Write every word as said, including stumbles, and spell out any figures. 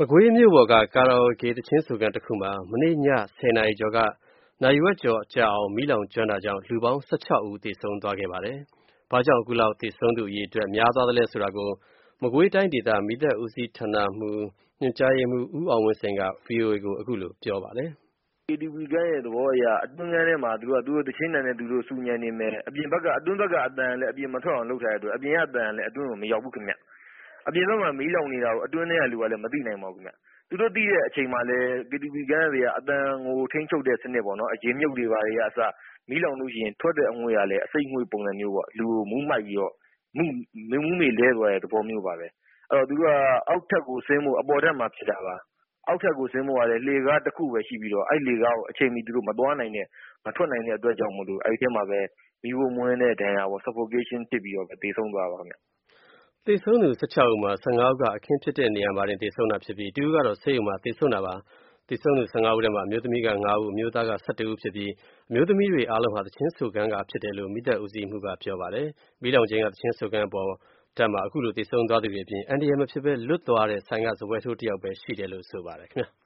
မကွေးမြို့ပေါ်ကကာရာအိုကေသီချင်းဆိုခန်းတစ်ခုမှာမနေ့ညဆယ်နာရီကျော်ကနာရီဝက်ကျော်ကြာအောင်မီးလောင်ကျွမ်းတာကြောင့်လူပေါင်း၁၆ဦးသေဆုံးသွားခဲ့ပါတယ်။ဘာကြောင့်အခုလောက်သေဆုံးသူအရေအတွက်များသွားသလဲဆိုတာကိုမကွေးတိုင်းဒေသမီးသတ်ဦးစီးဌာနမှူးညွှန်ကြားရေးမှူးဦးအောင်ဝင်းစိန်က ဗွီအိုအေကိုအခုလိုပြောပါတယ်။ကေတီဗီ ကန်းရဲ့သဘောအရအတွင်းကန်းထဲမှာသူတို့ကသူတို့တချင်းတန်နဲ့သူတို့စူညံနေမယ်အပြင်ဘက်ကအတွင်းဘက်ကအတန်လည်းအပြင်မထွက်အောင်လုပ်ထားတဲ့အတွက်အပြင်ကအတန်လည်းအတွင်းကိုမရောက်ဘူးခင်ဗျ။အပြင်ဘက်မှာမီးလောင်နေတာကိုအတွင်းထဲကလူကလည်းမသိနိုင်ပါဘူးခင်ဗျ။သူတို့သိတဲ့အချိန်မှာလည်း ကေတီဗီ ကန်းတွေကအတန်ကိုထိန်းချုပ်တဲ့စနစ်ပေါ့နော်အရင်မြုပ်တွေပါတွေကအစမီးလောင်လို့ရှိရင်ထွက်တဲ့အငွေ့ကလည်းအစိမ့်ငွေ့ပုံစံမျိုးပေါ့လူကိုမူးမိုက်ပြီးတော့မူးမူးမေလဲသွားတဲ့သဘောမျိုးပါပဲ။အဲ့တော့သူတို့ကအောက်ထပ်ကိုဆင်းဖို့အပေါ်ထပ်မှာဖြစ်တာပါ။အောက်ထပ်ကိုဆင်းဖို့ကလည်းလှေကားတစ်ခုပဲရှိပြီးတော့အဲ့လှေကားကိုအချိန်မီသူတို့မသွားနိုင်တဲ့မထွက်နိုင်တဲ့အတွက်ကြောင့်မို့လို့အဲ့ဒီထဲမှာပဲမီးဝမွှန်းတဲ့ဒဏ်ရာပေါ့ suffocation ဖြစ်ပြီးတော့သေဆုံးသွားပါခင်ဗျ။သေဆုံးသူ၁၆ဦးမှာ၁၅ဦးကအခင်းဖြစ်တဲ့နေရာမှာတင်သေဆုံးတာဖြစ်ပြီးတဦးကတော့ဆေးရုံမှာသေဆုံးတာပါ။သေဆုံးသူ၁၅ဦးထဲမှာအမျိုးသမီးက၅ဦးအမျိုးသားက၁၁ဦးဖြစ်ပြီးအမျိုးသမီးတွေအားလုံးဟာသချင်းဆိုခန်းကဖြစ်တယ်လို့မီးသတ်ဦးစီးမှူးကပြောပါတယ်။မီးလောင်ချိန်ကသချင်းဆိုခန်းအပေါ်ထပ်မှာအခုလိုသေဆုံးသွားသူတွေအပြင်အန္တရာယ်မဖြစ်ဘဲလွတ်သွားတဲ့ဆိုင်ကစားပွဲထိုးတစ်ယောက်ပဲရှိတယ်လို့ဆိုပါတယ်ခင်ဗျာ။